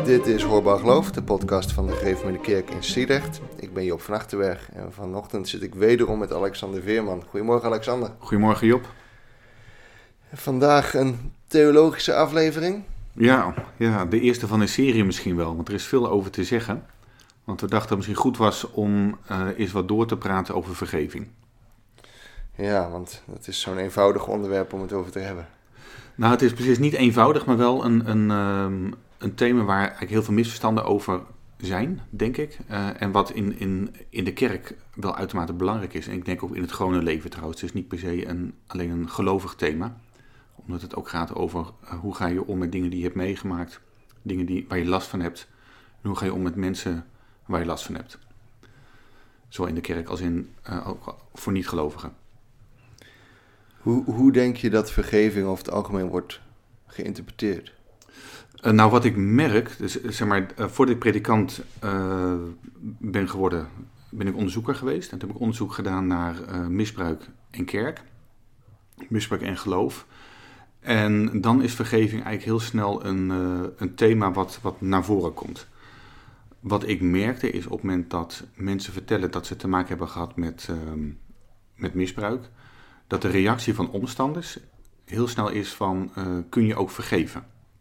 Dit is Hoorbaar Geloof, de podcast van de Gereformeerde Kerk in Sliedrecht. Ik ben Job van Achterberg en vanochtend zit ik wederom met Alexander Veerman. Goedemorgen Alexander. Goedemorgen Job. Vandaag een theologische aflevering. Ja, de eerste van een serie misschien wel, want er is veel over te zeggen. Want we dachten dat het misschien goed was om eens wat door te praten over vergeving. Ja, want het is zo'n eenvoudig onderwerp om het over te hebben. Nou, het is precies niet eenvoudig, maar wel een thema waar eigenlijk heel veel misverstanden over zijn, denk ik. En wat in de kerk wel uitermate belangrijk is. En ik denk ook in het gewone leven trouwens. Het is niet per se alleen een gelovig thema. Omdat het ook gaat over hoe ga je om met dingen die je hebt meegemaakt. Dingen waar je last van hebt. En hoe ga je om met mensen waar je last van hebt. Zowel in de kerk als ook voor niet-gelovigen. Hoe denk je dat vergeving over het algemeen wordt geïnterpreteerd? Nou, wat ik merk, dus zeg maar, voordat ik predikant ben geworden, ben ik onderzoeker geweest. En toen heb ik onderzoek gedaan naar misbruik en kerk, misbruik en geloof. En dan is vergeving eigenlijk heel snel een thema wat naar voren komt. Wat ik merkte is op het moment dat mensen vertellen dat ze te maken hebben gehad met misbruik, dat de reactie van omstanders heel snel is van, kun je ook vergeven?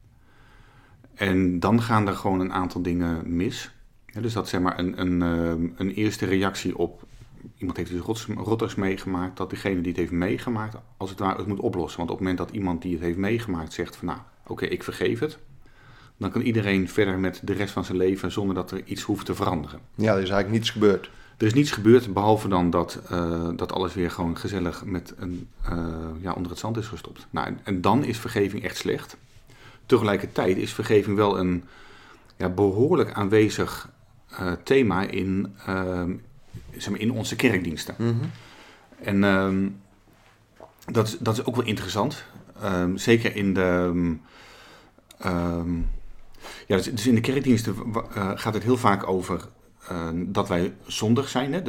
En dan gaan er gewoon een aantal dingen mis. Ja, dus dat zeg maar een eerste reactie op, iemand heeft iets rotters meegemaakt, dat degene die het heeft meegemaakt, als het ware het moet oplossen. Want op het moment dat iemand die het heeft meegemaakt zegt van, nou, oké, ik vergeef het, dan kan iedereen verder met de rest van zijn leven zonder dat er iets hoeft te veranderen. Ja, er is eigenlijk niets gebeurd. Er is niets gebeurd, behalve dan dat alles weer gewoon gezellig onder het zand is gestopt. Nou, en dan is vergeving echt slecht. Tegelijkertijd is vergeving wel een behoorlijk aanwezig thema in onze kerkdiensten. Mm-hmm. En dat is ook wel interessant. Zeker in de... dus in de kerkdiensten gaat het heel vaak over dat wij zondig zijn. Hè?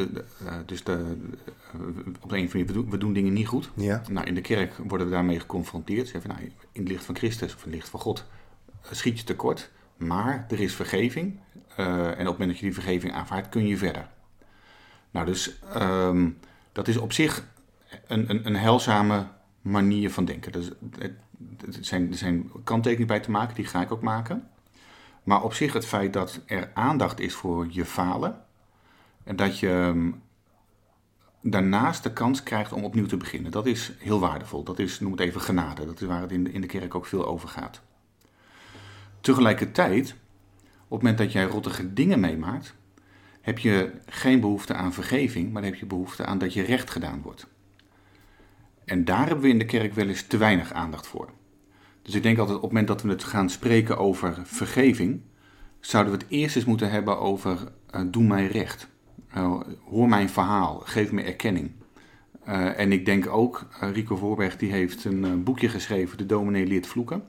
Op de een of andere manier, we doen dingen niet goed. Ja. Nou, in de kerk worden we daarmee geconfronteerd. Zeggen van, in het licht van Christus of in het licht van God schiet je tekort. Maar er is vergeving. En op het moment dat je die vergeving aanvaardt, kun je verder. Nou, dus dat is op zich een heilzame manier van denken. Dus, er zijn kanttekeningen bij te maken, die ga ik ook maken. Maar op zich het feit dat er aandacht is voor je falen. En dat je daarnaast de kans krijgt om opnieuw te beginnen. Dat is heel waardevol. Dat is, noem het even, genade. Dat is waar het in de kerk ook veel over gaat. Tegelijkertijd, op het moment dat jij rottige dingen meemaakt, heb je geen behoefte aan vergeving, maar dan heb je behoefte aan dat je recht gedaan wordt. En daar hebben we in de kerk wel eens te weinig aandacht voor. Dus ik denk altijd op het moment dat we het gaan spreken over vergeving, zouden we het eerst eens moeten hebben over doe mij recht. Hoor mijn verhaal, geef me erkenning. En ik denk ook, Rico Voorberg die heeft een boekje geschreven, De Dominee leert vloeken.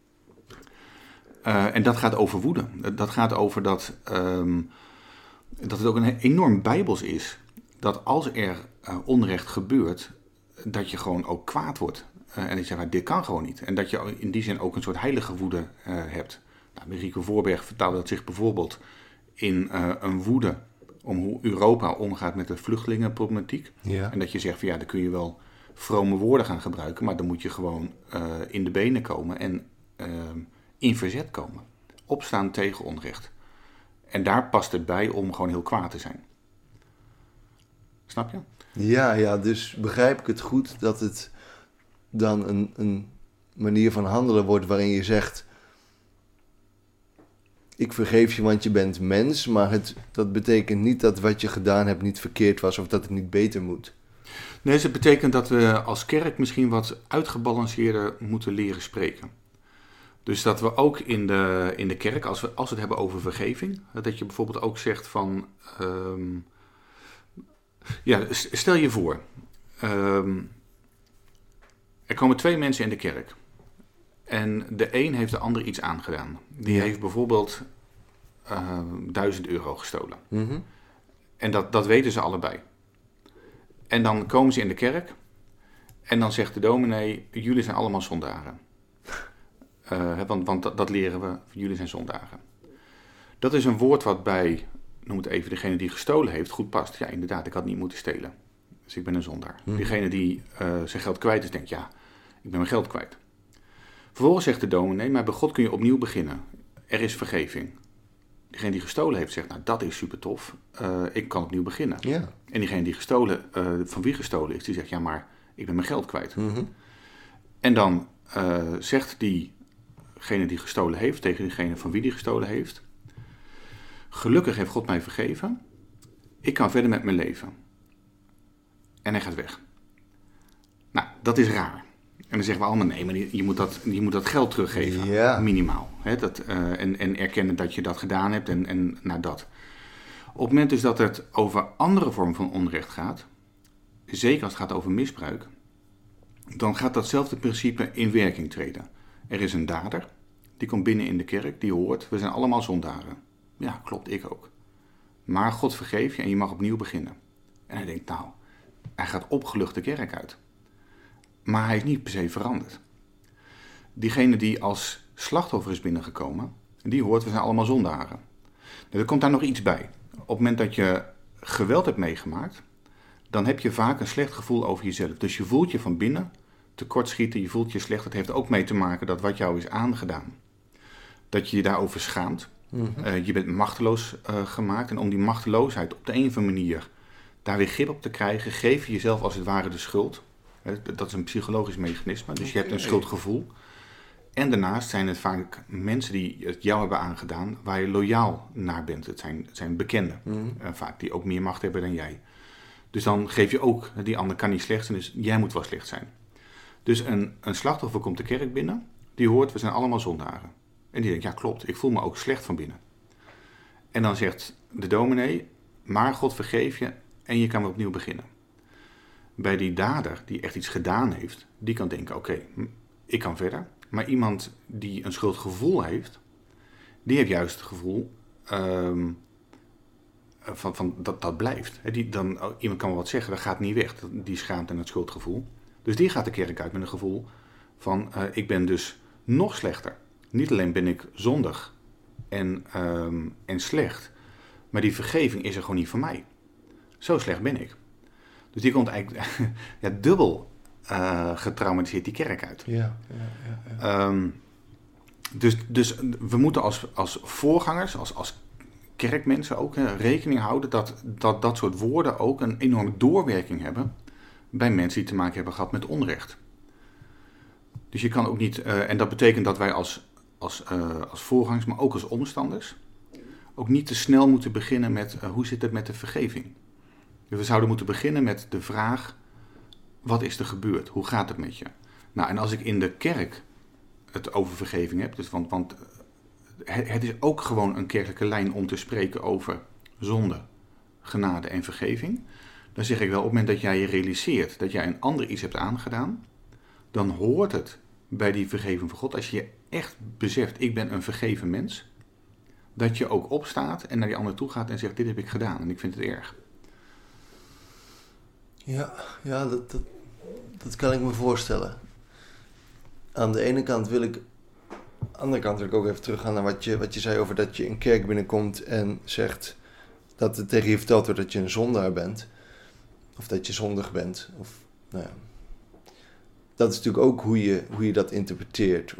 En dat gaat over woede. Dat gaat over dat het ook een enorm bijbels is. Dat als er onrecht gebeurt, dat je gewoon ook kwaad wordt. En dat je zegt, dit kan gewoon niet. En dat je in die zin ook een soort heilige woede hebt. Nou, Rico Voorberg vertaalde dat zich bijvoorbeeld in een woede om hoe Europa omgaat met de vluchtelingenproblematiek. Ja. En dat je zegt, van, dan kun je wel vrome woorden gaan gebruiken, maar dan moet je gewoon in de benen komen en in verzet komen. Opstaan tegen onrecht. En daar past het bij om gewoon heel kwaad te zijn. Snap je? Ja, dus begrijp ik het goed dat het dan een manier van handelen wordt waarin je zegt, ik vergeef je want je bent mens, maar dat betekent niet dat wat je gedaan hebt niet verkeerd was of dat het niet beter moet. Nee, dus het betekent dat we als kerk misschien wat uitgebalanceerder moeten leren spreken. Dus dat we ook in de kerk, als we het hebben over vergeving, dat je bijvoorbeeld ook zegt van, stel je voor, er komen 2 mensen in de kerk. En de een heeft de ander iets aangedaan. Die heeft bijvoorbeeld €1000 gestolen. Mm-hmm. En dat weten ze allebei. En dan komen ze in de kerk. En dan zegt de dominee, jullie zijn allemaal zondaren. Want dat leren we, jullie zijn zondaren. Dat is een woord wat bij, noem het even, degene die gestolen heeft, goed past. Ja, inderdaad, ik had niet moeten stelen. Dus ik ben een zondaar. Degene die zijn geld kwijt is, denkt, ja, ik ben mijn geld kwijt. Vervolgens zegt de dominee, maar bij God kun je opnieuw beginnen. Er is vergeving. Degene die gestolen heeft, zegt, nou, dat is super tof. Ik kan opnieuw beginnen. Ja. En diegene die van wie gestolen is, die zegt, ja, maar ik ben mijn geld kwijt. Mm-hmm. En dan zegt diegene die gestolen heeft, tegen diegene van wie die gestolen heeft, gelukkig heeft God mij vergeven. Ik kan verder met mijn leven. En hij gaat weg. Nou, dat is raar. En dan zeggen we allemaal, nee, maar je moet dat geld teruggeven. Ja. Minimaal. Hè? En erkennen dat je dat gedaan hebt en nou dat. Op het moment dus dat het over andere vormen van onrecht gaat, zeker als het gaat over misbruik, dan gaat datzelfde principe in werking treden. Er is een dader, die komt binnen in de kerk, die hoort, we zijn allemaal zondaren. Ja, klopt, ik ook. Maar God vergeeft je en je mag opnieuw beginnen. En hij denkt, nou, hij gaat opgelucht de kerk uit. Maar hij is niet per se veranderd. Diegene die als slachtoffer is binnengekomen, die hoort, we zijn allemaal zondaren. Er komt daar nog iets bij. Op het moment dat je geweld hebt meegemaakt, dan heb je vaak een slecht gevoel over jezelf. Dus je voelt je van binnen tekortschieten, je voelt je slecht. Dat heeft ook mee te maken dat wat jou is aangedaan, dat je je daarover schaamt. Mm-hmm. Je bent machteloos gemaakt. En om die machteloosheid op de een of andere manier daar weer grip op te krijgen, geef je jezelf als het ware de schuld. Dat is een psychologisch mechanisme. Dus je hebt een schuldgevoel. En daarnaast zijn het vaak mensen die het jou hebben aangedaan, waar je loyaal naar bent. Het zijn bekenden, vaak, die ook meer macht hebben dan jij. Dus dan geef je ook, die ander kan niet slecht zijn, dus jij moet wel slecht zijn. Dus een slachtoffer komt de kerk binnen, die hoort, we zijn allemaal zondaren. En die denkt, ja klopt, ik voel me ook slecht van binnen. En dan zegt de dominee, maar God vergeef je en je kan weer opnieuw beginnen. Bij die dader, die echt iets gedaan heeft, die kan denken, oké, ik kan verder. Maar iemand die een schuldgevoel heeft, die heeft juist het gevoel van dat blijft. Iemand kan wel wat zeggen, dat gaat niet weg, die schaamte en het schuldgevoel. Dus die gaat de kerk uit met een gevoel van, ik ben dus nog slechter. Niet alleen ben ik zondig en slecht, maar die vergeving is er gewoon niet voor mij. Zo slecht ben ik. Dus die komt eigenlijk dubbel getraumatiseerd die kerk uit. Ja. Dus we moeten als voorgangers, als kerkmensen ook rekening houden dat soort woorden ook een enorme doorwerking hebben bij mensen die te maken hebben gehad met onrecht. Dus je kan ook niet, en dat betekent dat wij als voorgangers, maar ook als omstanders, ook niet te snel moeten beginnen met hoe zit het met de vergeving. Dus we zouden moeten beginnen met de vraag, wat is er gebeurd? Hoe gaat het met je? Nou, en als ik in de kerk het over vergeving heb, dus want het is ook gewoon een kerkelijke lijn om te spreken over zonde, genade en vergeving. Dan zeg ik wel, op het moment dat jij je realiseert dat jij een ander iets hebt aangedaan, dan hoort het bij die vergeving van God, als je echt beseft, ik ben een vergeven mens, dat je ook opstaat en naar die ander toe gaat en zegt, dit heb ik gedaan en ik vind het erg. Ja, dat kan ik me voorstellen. Aan de ene kant wil ik, aan de andere kant wil ik ook even teruggaan naar wat je zei over dat je een kerk binnenkomt en zegt dat het tegen je verteld wordt dat je een zondaar bent. Of dat je zondig bent. Of, nou ja. Dat is natuurlijk ook hoe je dat interpreteert.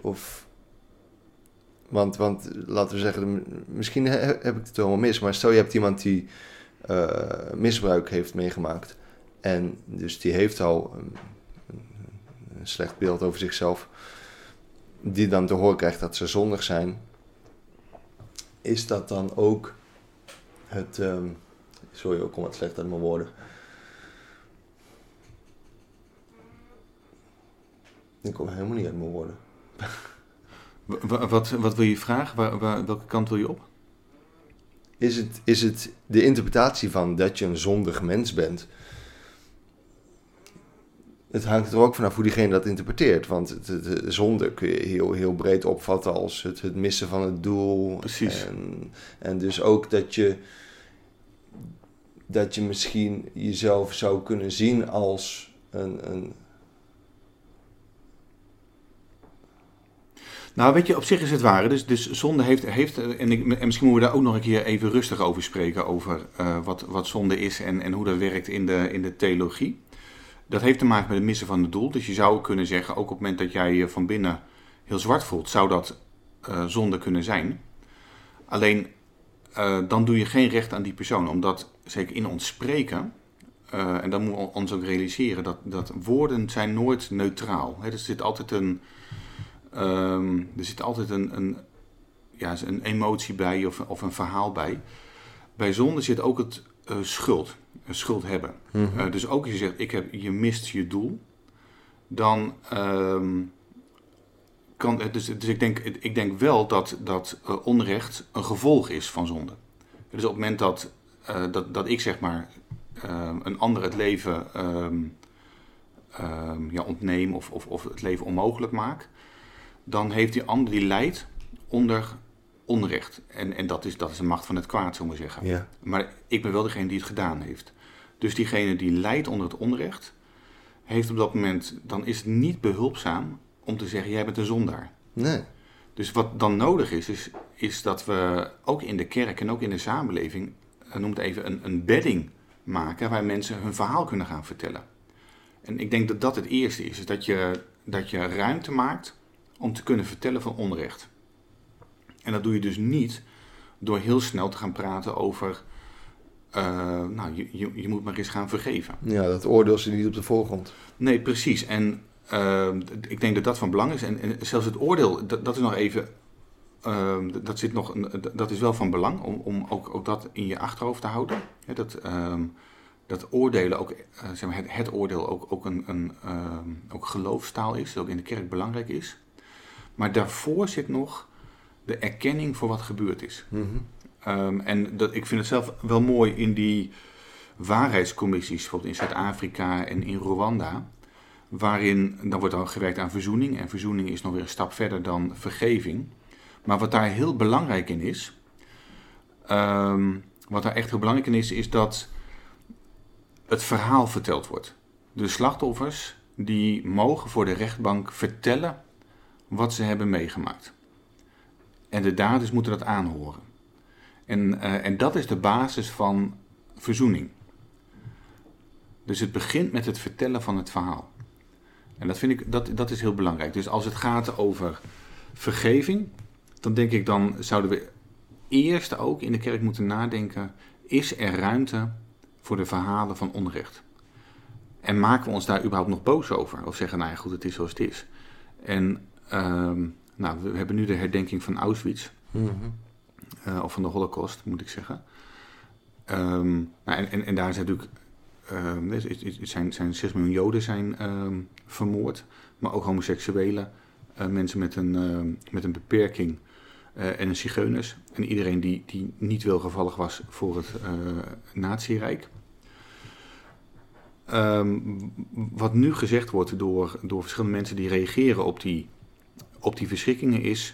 Want laten we zeggen, misschien heb ik het helemaal mis, maar stel je hebt iemand die misbruik heeft meegemaakt. En dus die heeft al een slecht beeld over zichzelf. Die dan te horen krijgt dat ze zondig zijn. Is dat dan ook het... sorry, ik kom wat slecht uit mijn woorden. Ik kom helemaal niet uit mijn woorden. Wat wil je vragen? Welke kant wil je op? Is het de interpretatie van dat je een zondig mens bent? Het hangt er ook vanaf hoe diegene dat interpreteert. Want de zonde kun je heel breed opvatten als het missen van het doel. Precies. En dus ook dat je misschien jezelf zou kunnen zien als een... Nou, weet je, op zich is het waar. Dus zonde heeft en misschien moeten we daar ook nog een keer even rustig over spreken, over wat zonde is en hoe dat werkt in de theologie. Dat heeft te maken met het missen van het doel. Dus je zou kunnen zeggen, ook op het moment dat jij je van binnen heel zwart voelt, zou dat zonde kunnen zijn. Alleen, dan doe je geen recht aan die persoon. Omdat, zeker in ons spreken, en dan moeten we ons ook realiseren, dat woorden zijn nooit neutraal. Hè? Er zit altijd een emotie bij of een verhaal bij. Bij zonde zit ook het schuld hebben. Mm-hmm. Dus ook als je zegt, je mist je doel, dan kan. Dus ik denk wel dat onrecht een gevolg is van zonde. Dus op het moment dat ik zeg maar een ander het leven ontneem of het leven onmogelijk maak, dan heeft die ander die lijdt onder onrecht. En dat is de macht van het kwaad, zullen we zeggen. Ja. Maar ik ben wel degene die het gedaan heeft. Dus diegene die lijdt onder het onrecht, heeft op dat moment, dan is het niet behulpzaam om te zeggen, jij bent een zondaar. Nee. Dus wat dan nodig is dat we ook in de kerk en ook in de samenleving, noem het even, een bedding maken waar mensen hun verhaal kunnen gaan vertellen. En ik denk dat dat het eerste is dat je ruimte maakt om te kunnen vertellen van onrecht. En dat doe je dus niet door heel snel te gaan praten over, je moet maar eens gaan vergeven. Ja, dat oordeel zit niet op de voorgrond. Nee, precies. En ik denk dat dat van belang is. En zelfs het oordeel, dat is nog even, dat is wel van belang om ook dat in je achterhoofd te houden. Hè, dat oordelen ook, zeg maar het oordeel ook geloofstaal is, dat ook in de kerk belangrijk is. Maar daarvoor zit nog de erkenning voor wat gebeurd is. Mm-hmm. Ik vind het zelf wel mooi in die waarheidscommissies, bijvoorbeeld in Zuid-Afrika en in Rwanda, waarin dan wordt dan gewerkt aan verzoening. En verzoening is nog weer een stap verder dan vergeving. Maar wat daar heel belangrijk in is, is dat het verhaal verteld wordt. De slachtoffers die mogen voor de rechtbank vertellen wat ze hebben meegemaakt. En de daders moeten dat aanhoren. En dat is de basis van verzoening. Dus het begint met het vertellen van het verhaal. En dat vind ik, dat is heel belangrijk. Dus als het gaat over vergeving, dan denk ik, dan zouden we eerst ook in de kerk moeten nadenken, is er ruimte voor de verhalen van onrecht? En maken we ons daar überhaupt nog boos over? Of zeggen, nou ja, goed, het is zoals het is. En we hebben nu de herdenking van Auschwitz. Mm-hmm. Of van de Holocaust, moet ik zeggen. En daar zijn natuurlijk, zijn 6 miljoen Joden zijn vermoord. Maar ook homoseksuelen, mensen met een beperking en een zigeuners. En iedereen die niet welgevallig was voor het nazi-rijk. Wat nu gezegd wordt door verschillende mensen die reageren op die verschrikkingen is,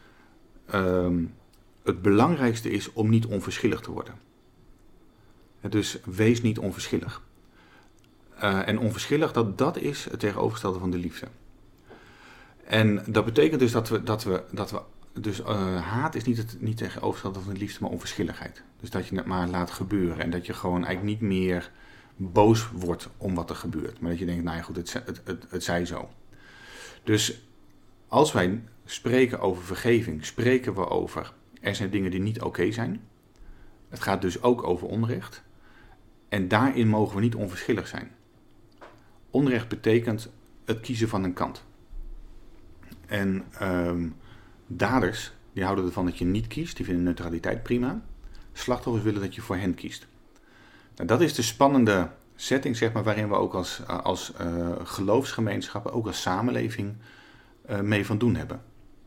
het belangrijkste is om niet onverschillig te worden. Dus wees niet onverschillig. En onverschillig, dat is het tegenovergestelde van de liefde. En dat betekent dus dat we haat is niet tegenovergestelde van de liefde, maar onverschilligheid. Dus dat je het maar laat gebeuren en dat je gewoon eigenlijk niet meer boos wordt om wat er gebeurt. Maar dat je denkt, nou ja goed, het zij zo. Dus als wij spreken over vergeving, spreken we over, er zijn dingen die niet oké zijn. Het gaat dus ook over onrecht. En daarin mogen we niet onverschillig zijn. Onrecht betekent het kiezen van een kant. En daders, die houden ervan dat je niet kiest. Die vinden neutraliteit prima. Slachtoffers willen dat je voor hen kiest. Nou, dat is de spannende setting, zeg maar, waarin we ook als geloofsgemeenschappen, ook als samenleving, mee van doen hebben.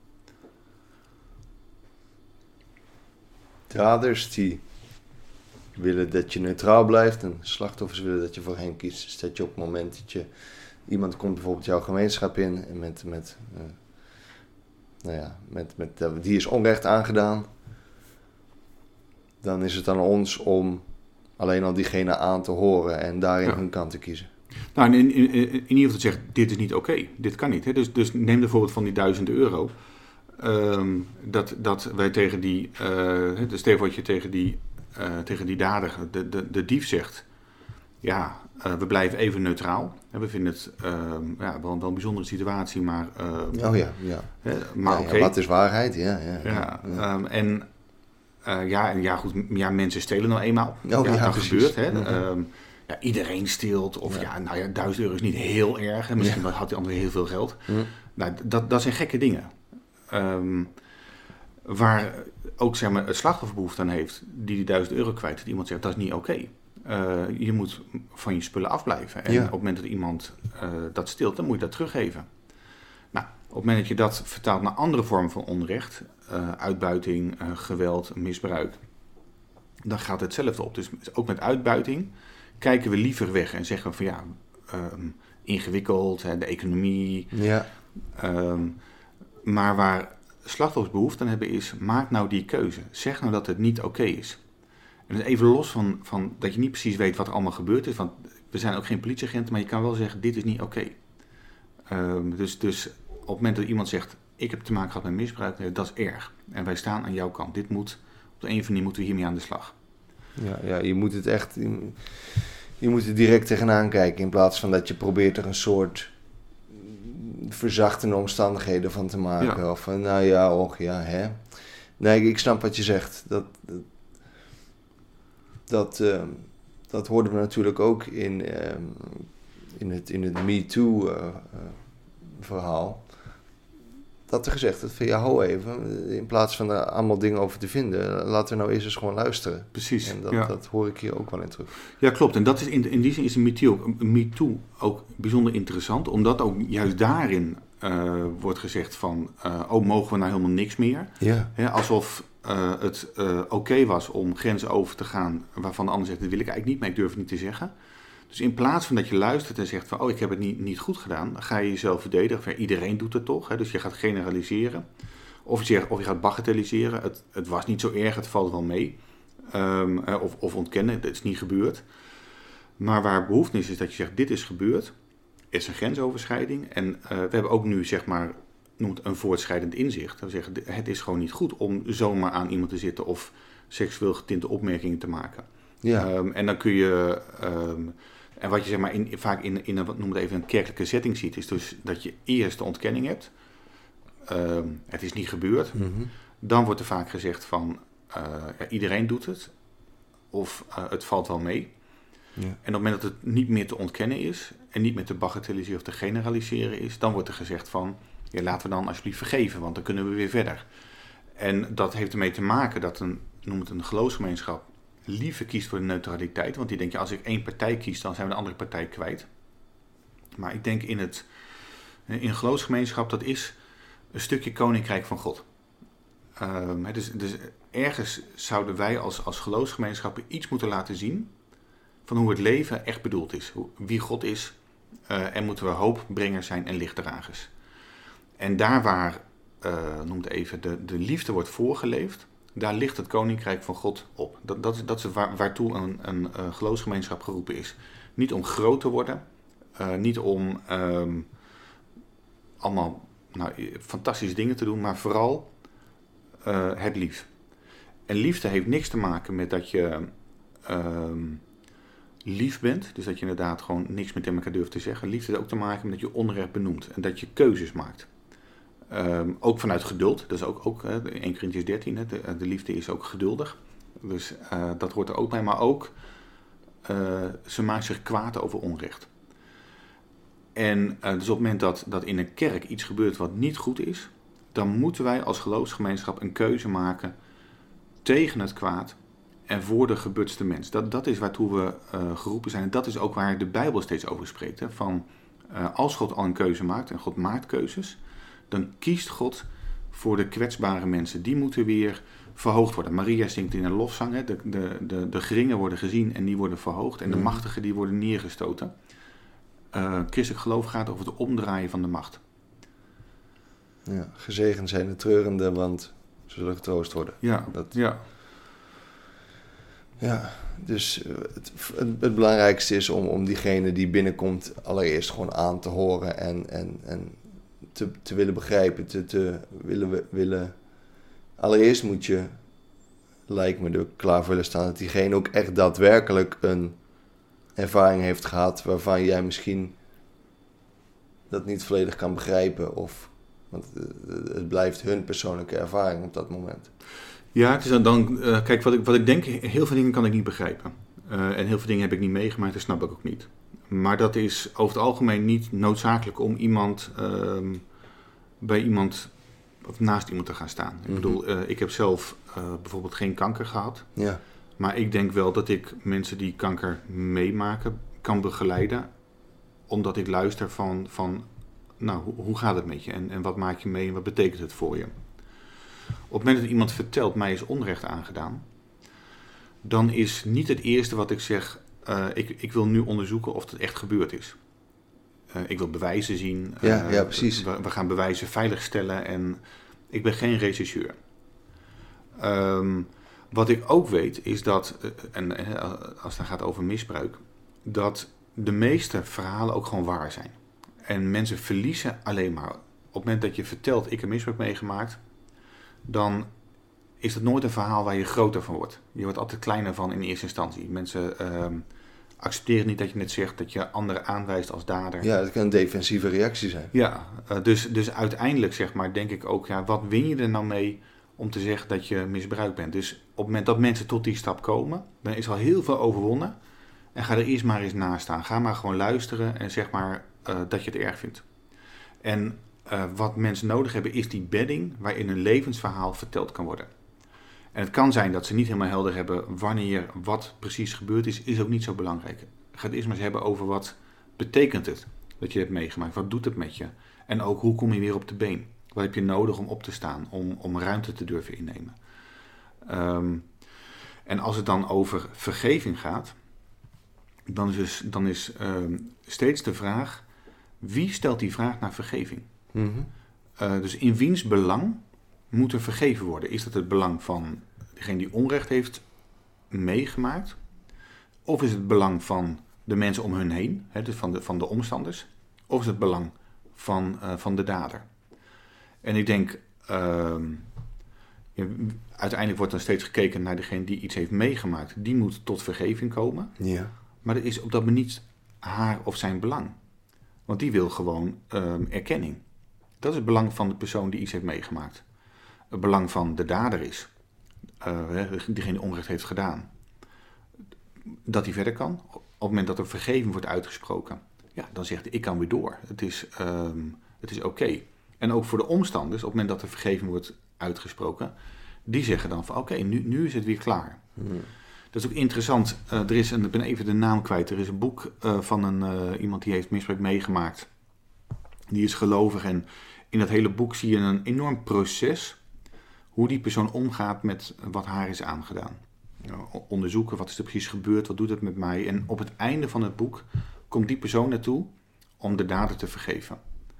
Daders die willen dat je neutraal blijft en slachtoffers willen dat je voor hen kiest. Dus dat je op het moment dat iemand komt bijvoorbeeld jouw gemeenschap in en die is onrecht aangedaan, dan is het aan ons om alleen al diegene aan te horen en daarin hun kant te kiezen. Nou, in ieder geval te zeggen, dit is niet oké, dit kan niet. Hè? Dus neem bijvoorbeeld van die €1000. dat wij tegen die, stel voor dat je tegen die dader, de dief zegt, ja, we blijven even neutraal. We vinden het wel een bijzondere situatie, maar... maar oké. Wat is waarheid? Mensen stelen nou eenmaal. Dat precies. gebeurt. Hè? Iedereen steelt. Of €1000 is niet heel erg. En misschien had die ander heel veel geld. Nou, dat zijn gekke dingen. Waar ook zeg maar, het slachtoffer behoefte aan heeft, die €1000 kwijt. Dat iemand zegt, dat is niet oké. Je moet van je spullen afblijven. En op het moment dat iemand dat steelt, dan moet je dat teruggeven. Nou, op het moment dat je dat vertaalt naar andere vormen van onrecht, uitbuiting, geweld, misbruik, dan gaat hetzelfde op. Dus ook met uitbuiting kijken we liever weg en zeggen we van ingewikkeld, de economie. Ja. Maar waar slachtoffers behoefte aan hebben is, maak nou die keuze. Zeg nou dat het niet oké is. En dus even los van dat je niet precies weet wat er allemaal gebeurd is, want we zijn ook geen politieagenten, maar je kan wel zeggen, dit is niet oké. Dus op het moment dat iemand zegt, ik heb te maken gehad met misbruik, dat is erg. En wij staan aan jouw kant. Dit moet, op de een of andere manier moeten we hiermee aan de slag. Ja, je moet het echt, je moet er direct tegenaan kijken in plaats van dat je probeert er een soort verzachtende omstandigheden van te maken. Ja. Of van, hè. Nee, ik snap wat je zegt. Dat hoorden we natuurlijk ook in het Me Too verhaal. Dat er gezegd werd van, hou even, in plaats van er allemaal dingen over te vinden, laten we nou eerst eens gewoon luisteren. Precies. En dat hoor ik hier ook wel in terug. Ja, klopt. En dat is in die zin is de Me Too ook bijzonder interessant, omdat ook juist daarin wordt gezegd van, mogen we nou helemaal niks meer? Ja. Alsof het oké was om grenzen over te gaan waarvan de ander zegt, dat wil ik eigenlijk niet, maar ik durf het niet te zeggen. Dus in plaats van dat je luistert en zegt van, ik heb het niet goed gedaan, dan ga je jezelf verdedigen. Ja, iedereen doet het toch, hè? Dus je gaat generaliseren. Of je gaat bagatelliseren. Het was niet zo erg, het valt wel mee. Of ontkennen, het is niet gebeurd. Maar waar behoefte is dat je zegt, dit is gebeurd. Is een grensoverschrijding. En we hebben ook nu, zeg maar, noemt een voortschrijdend inzicht. We zeggen, het is gewoon niet goed om zomaar aan iemand te zitten of seksueel getinte opmerkingen te maken. Ja. En dan kun je... en wat je zeg maar vaak in een, noem het even, een kerkelijke setting ziet, is dus dat je eerst de ontkenning hebt. Het is niet gebeurd. Mm-hmm. Dan wordt er vaak gezegd van, iedereen doet het. Of het valt wel mee. Ja. En op het moment dat het niet meer te ontkennen is, en niet meer te bagatelliseren of te generaliseren is, dan wordt er gezegd van, laten we dan alsjeblieft vergeven, want dan kunnen we weer verder. En dat heeft ermee te maken dat noem het een geloofsgemeenschap, liever kiest voor de neutraliteit. Want die denkt, als ik één partij kies, dan zijn we de andere partij kwijt. Maar ik denk in een geloofsgemeenschap, dat is een stukje koninkrijk van God. Dus ergens zouden wij als geloofsgemeenschappen iets moeten laten zien van hoe het leven echt bedoeld is. Wie God is. En moeten we hoopbrengers zijn en lichtdragers. En daar waar, noem het even, de liefde wordt voorgeleefd, daar ligt het koninkrijk van God op. Dat is waartoe een geloofsgemeenschap geroepen is. Niet om groot te worden. Niet om allemaal fantastische dingen te doen. Maar vooral het lief. En liefde heeft niks te maken met dat je lief bent. Dus dat je inderdaad gewoon niks meer tegen elkaar durft te zeggen. Liefde heeft ook te maken met dat je onrecht benoemt. En dat je keuzes maakt. Ook vanuit geduld. Dat is ook 1 Korintiërs 13. De liefde is ook geduldig. Dus dat hoort er ook bij. Maar ook, ze maakt zich kwaad over onrecht. En dus op het moment dat in een kerk iets gebeurt wat niet goed is, dan moeten wij als geloofsgemeenschap een keuze maken tegen het kwaad en voor de gebutste mens. Dat is waartoe we geroepen zijn. En dat is ook waar de Bijbel steeds over spreekt. Hè? Van, als God al een keuze maakt, en God maakt keuzes, dan kiest God voor de kwetsbare mensen. Die moeten weer verhoogd worden. Maria zingt in een lofzang. Hè? De geringen worden gezien en die worden verhoogd. En de machtigen die worden neergestoten. Christelijk geloof gaat over het omdraaien van de macht. Ja, gezegend zijn de treurenden, want ze zullen getroost worden. Ja, Ja, dus het belangrijkste is om diegene die binnenkomt allereerst gewoon aan te horen en te willen begrijpen, te willen... Allereerst moet je, lijkt me, er klaar voor willen staan dat diegene ook echt daadwerkelijk een ervaring heeft gehad waarvan jij misschien dat niet volledig kan begrijpen. Want het blijft hun persoonlijke ervaring op dat moment. Ja, het is dan kijk, wat ik denk, heel veel dingen kan ik niet begrijpen. En heel veel dingen heb ik niet meegemaakt, dat snap ik ook niet. Maar dat is over het algemeen niet noodzakelijk om bij iemand of naast iemand te gaan staan. Ik bedoel, ik heb zelf bijvoorbeeld geen kanker gehad. Ja. Maar ik denk wel dat ik mensen die kanker meemaken kan begeleiden. Omdat ik luister van nou, hoe gaat het met je? En wat maak je mee en wat betekent het voor je? Op het moment dat iemand vertelt, mij is onrecht aangedaan. Dan is niet het eerste wat ik zeg, ik wil nu onderzoeken of het echt gebeurd is. Ik wil bewijzen zien. Ja, precies. We gaan bewijzen veiligstellen en ik ben geen rechercheur. Wat ik ook weet is dat, en als het gaat over misbruik, dat de meeste verhalen ook gewoon waar zijn. En mensen verliezen alleen maar. Op het moment dat je vertelt, ik heb misbruik meegemaakt, dan is het nooit een verhaal waar je groter van wordt. Je wordt altijd kleiner van in eerste instantie. Mensen accepteren niet dat je net zegt, dat je anderen aanwijst als dader. Ja, dat kan een defensieve reactie zijn. Ja, dus uiteindelijk zeg maar, denk ik ook, ja, wat win je er nou mee om te zeggen dat je misbruikt bent? Dus op het moment dat mensen tot die stap komen, dan is al heel veel overwonnen. En ga er eerst maar eens naast staan. Ga maar gewoon luisteren en zeg maar dat je het erg vindt. En wat mensen nodig hebben is die bedding waarin een levensverhaal verteld kan worden. En het kan zijn dat ze niet helemaal helder hebben wanneer wat precies gebeurd is ook niet zo belangrijk. Ga het eerst maar eens hebben over wat betekent het dat je hebt meegemaakt. Wat doet het met je? En ook hoe kom je weer op de been? Wat heb je nodig om op te staan, om ruimte te durven innemen? En als het dan over vergeving gaat, dan is steeds de vraag, wie stelt die vraag naar vergeving? Mm-hmm. Dus in wiens belang moet er vergeven worden? Is dat het belang van degene die onrecht heeft meegemaakt? Of is het belang van de mensen om hun heen, dus van de omstanders? Of is het belang van de dader? En ik denk, uiteindelijk wordt dan steeds gekeken naar degene die iets heeft meegemaakt. Die moet tot vergeving komen. Ja. Maar dat is op dat moment niet haar of zijn belang. Want die wil gewoon erkenning. Dat is het belang van de persoon die iets heeft meegemaakt. Het belang van de dader is, diegene die onrecht heeft gedaan, dat hij verder kan. Op het moment dat er vergeving wordt uitgesproken, ja, dan zegt hij, ik kan weer door. Het is oké. En ook voor de omstanders, op het moment dat er vergeving wordt uitgesproken, die zeggen dan van oké, nu is het weer klaar. Mm. Dat is ook interessant. Ik ben even de naam kwijt. Er is een boek van iemand die heeft misbruik meegemaakt. Die is gelovig en in dat hele boek zie je een enorm proces hoe die persoon omgaat met wat haar is aangedaan. Onderzoeken, wat is er precies gebeurd, wat doet het met mij. En op het einde van het boek komt die persoon naartoe om de dader te vergeven.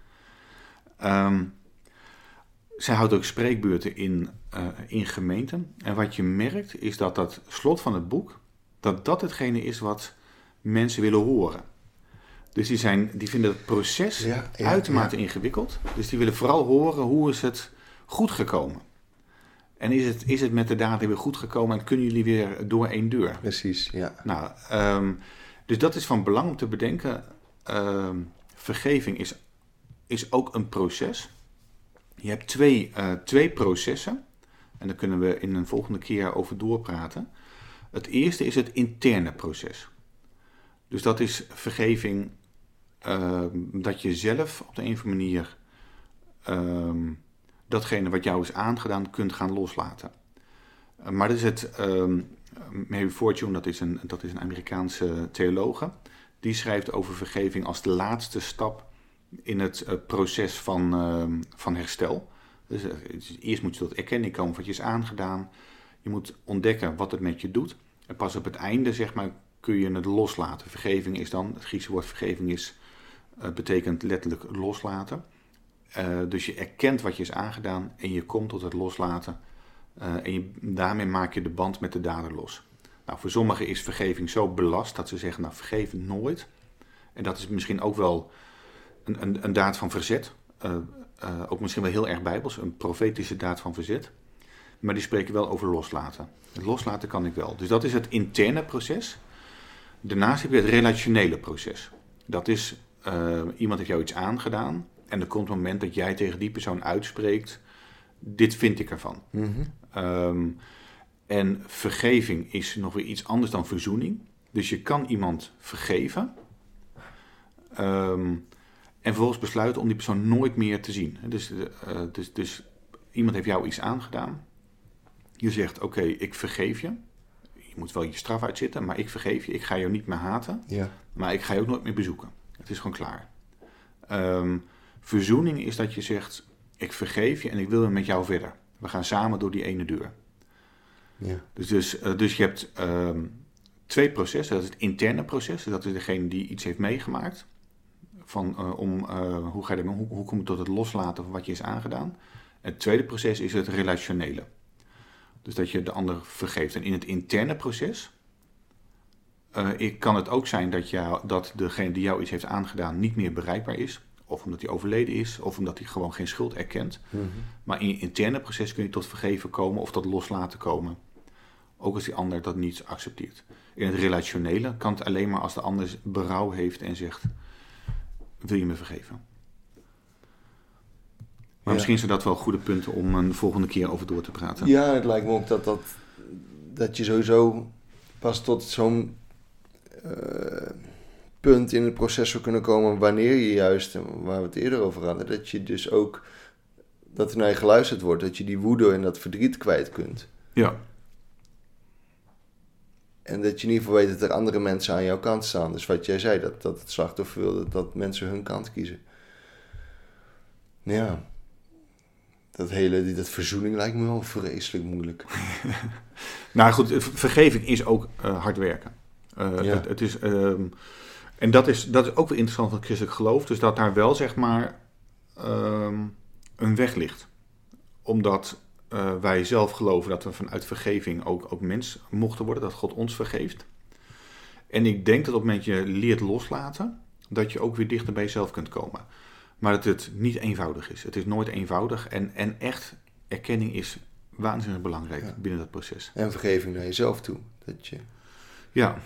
Zij houdt ook spreekbeurten in gemeenten. En wat je merkt is dat slot van het boek, dat hetgene is wat mensen willen horen. Dus die vinden het proces uitermate ingewikkeld. Dus die willen vooral horen, hoe is het goed gekomen? En is het met de dader weer goed gekomen en kunnen jullie weer door één deur? Precies, ja. Nou, dus dat is van belang om te bedenken. Vergeving is ook een proces. Je hebt twee processen. En daar kunnen we in een volgende keer over doorpraten. Het eerste is het interne proces. Dus dat is vergeving dat je zelf op de een of andere manier datgene wat jou is aangedaan kunt gaan loslaten. Maar dat is het Mary Fortune, dat is een Amerikaanse theologe. Die schrijft over vergeving als de laatste stap in het proces van herstel. Dus eerst moet je tot erkenning komen wat je is aangedaan. Je moet ontdekken wat het met je doet. En pas op het einde, zeg maar, kun je het loslaten. Vergeving is dan, het Griekse woord vergeving betekent letterlijk loslaten. Dus je erkent wat je is aangedaan en je komt tot het loslaten. En daarmee maak je de band met de dader los. Nou, voor sommigen is vergeving zo belast dat ze zeggen, nou vergeef nooit. En dat is misschien ook wel een daad van verzet. ook misschien wel heel erg bijbels, een profetische daad van verzet. Maar die spreken wel over loslaten. Het loslaten kan ik wel. Dus dat is het interne proces. Daarnaast heb je het relationele proces. Dat is, iemand heeft jou iets aangedaan. En er komt een moment dat jij tegen die persoon uitspreekt, dit vind ik ervan. Mm-hmm. En vergeving is nog weer iets anders dan verzoening. Dus je kan iemand vergeven. En vervolgens besluiten om die persoon nooit meer te zien. Dus iemand heeft jou iets aangedaan. Je zegt, oké, ik vergeef je. Je moet wel je straf uitzitten, maar ik vergeef je. Ik ga jou niet meer haten. Ja. Maar ik ga je ook nooit meer bezoeken. Het is gewoon klaar. Verzoening is dat je zegt, ik vergeef je en ik wil weer met jou verder. We gaan samen door die ene deur. Ja. Dus je hebt 2 processen. Dat is het interne proces. Dat is degene die iets heeft meegemaakt. Hoe kom je tot het loslaten van wat je is aangedaan. Het tweede proces is het relationele. Dus dat je de ander vergeeft. En in het interne proces kan het ook zijn dat degene die jou iets heeft aangedaan niet meer bereikbaar is. Of omdat hij overleden is, of omdat hij gewoon geen schuld erkent. Mm-hmm. Maar in je interne proces kun je tot vergeven komen of tot loslaten komen. Ook als die ander dat niet accepteert. In het relationele kan het alleen maar als de ander berouw heeft en zegt, wil je me vergeven? Maar misschien zijn dat wel goede punten om een volgende keer over door te praten. Ja, het lijkt me ook dat je sowieso pas tot zo'n punt in het proces zou kunnen komen wanneer je juist, waar we het eerder over hadden, dat je dus ook, dat er naar je geluisterd wordt, dat je die woede en dat verdriet kwijt kunt. Ja. En dat je in ieder geval weet dat er andere mensen aan jouw kant staan. Dus wat jij zei, dat het slachtoffer wil dat mensen hun kant kiezen. Ja. Dat verzoening lijkt me wel vreselijk moeilijk. Nou goed, vergeving is ook hard werken. Het is, en dat is ook weer interessant van het christelijk geloof. Dus dat daar wel zeg maar een weg ligt. Omdat wij zelf geloven dat we vanuit vergeving ook mens mochten worden. Dat God ons vergeeft. En ik denk dat op het moment je leert loslaten, dat je ook weer dichter bij jezelf kunt komen. Maar dat het niet eenvoudig is. Het is nooit eenvoudig. En echt, erkenning is waanzinnig belangrijk binnen dat proces. En vergeving naar jezelf toe. Ja.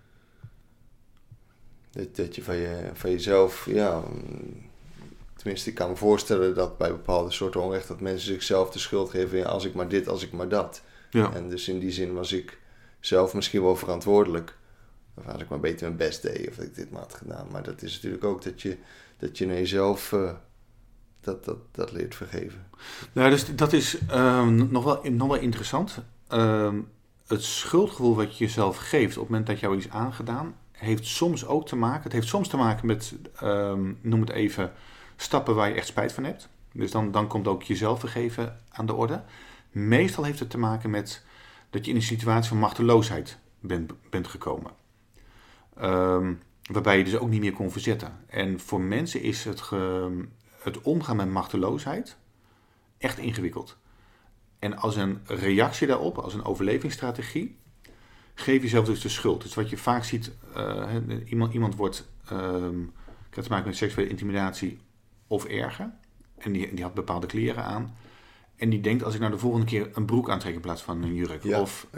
Dat je van jezelf, ja. Tenminste, ik kan me voorstellen dat bij bepaalde soorten onrecht dat mensen zichzelf de schuld geven. Ja, als ik maar dit, als ik maar dat. Ja. En dus in die zin was ik zelf misschien wel verantwoordelijk. Of als ik maar beter mijn best deed. Of dat ik dit maar had gedaan. Maar dat is natuurlijk ook dat je naar jezelf dat leert vergeven. Nou, dus dat is nog wel interessant. Het schuldgevoel wat je jezelf geeft op het moment dat jou iets aangedaan, heeft soms ook te maken. Het heeft soms te maken met, noem het even, stappen waar je echt spijt van hebt. Dus dan komt ook jezelf vergeven aan de orde. Meestal heeft het te maken met dat je in een situatie van machteloosheid bent gekomen. Waarbij je dus ook niet meer kon verzetten. En voor mensen is het omgaan met machteloosheid echt ingewikkeld. En als een reactie daarop, als een overlevingsstrategie, geef jezelf dus de schuld. Dus wat je vaak ziet, iemand krijgt te maken met seksuele intimidatie of erger. En die had bepaalde kleren aan. En die denkt, als ik nou de volgende keer een broek aantrek in plaats van een jurk. Ja, of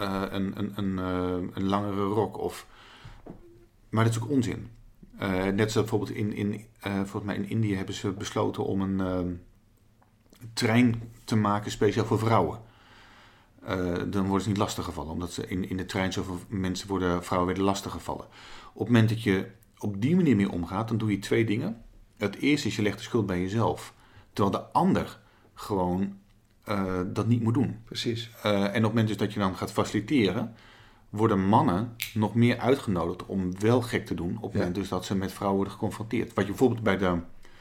een langere rok. Maar dat is ook onzin. Net zoals bijvoorbeeld volgens mij in Indië hebben ze besloten om een trein te maken speciaal voor vrouwen. Dan worden ze niet lastiggevallen. Omdat ze in de trein zoveel vrouwen werden lastiggevallen. Op het moment dat je op die manier mee omgaat, dan doe je 2 dingen. Het eerste is, je legt de schuld bij jezelf. Terwijl de ander gewoon dat niet moet doen. Precies. En op het moment dus dat je dan gaat faciliteren, worden mannen nog meer uitgenodigd om wel gek te doen. Op het moment dus dat ze met vrouwen worden geconfronteerd. Wat je bijvoorbeeld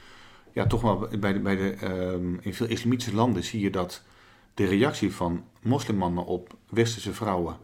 in veel islamitische landen zie je dat de reactie van moslimmannen op westerse vrouwen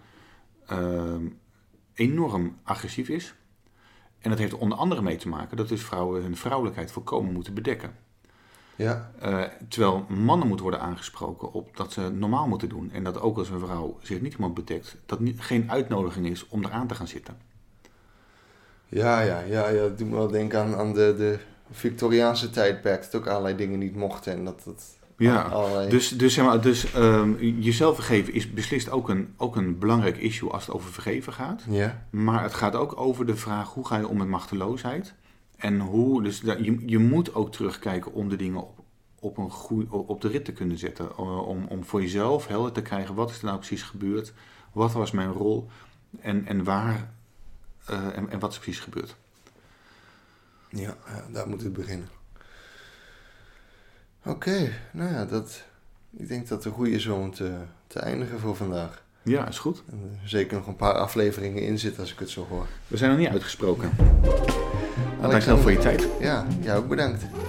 enorm agressief is. En dat heeft onder andere mee te maken dat dus vrouwen hun vrouwelijkheid volkomen moeten bedekken. Ja. Terwijl mannen moeten worden aangesproken op dat ze normaal moeten doen. En dat ook als een vrouw zich niet iemand bedekt, dat geen uitnodiging is om eraan te gaan zitten. Ja, dat doet me wel denken aan de Victoriaanse tijdperk dat ook allerlei dingen niet mochten en dat Ja, allerlei... dus jezelf vergeven is beslist ook een belangrijk issue als het over vergeven gaat. Ja, Maar het gaat ook over de vraag, hoe ga je om met machteloosheid? En hoe, dus je moet ook terugkijken om de dingen op de rit te kunnen zetten. Om voor jezelf helder te krijgen, wat is er nou precies gebeurd? Wat was mijn rol? En waar, en wat is precies gebeurd? ja, daar moet het beginnen. Oké, nou ja, ik denk dat het een goede is om te eindigen voor vandaag. Ja, is goed. En er zeker nog een paar afleveringen in zitten als ik het zo hoor. We zijn nog niet uitgesproken. Dankjewel voor je tijd. Ja, jij ook bedankt.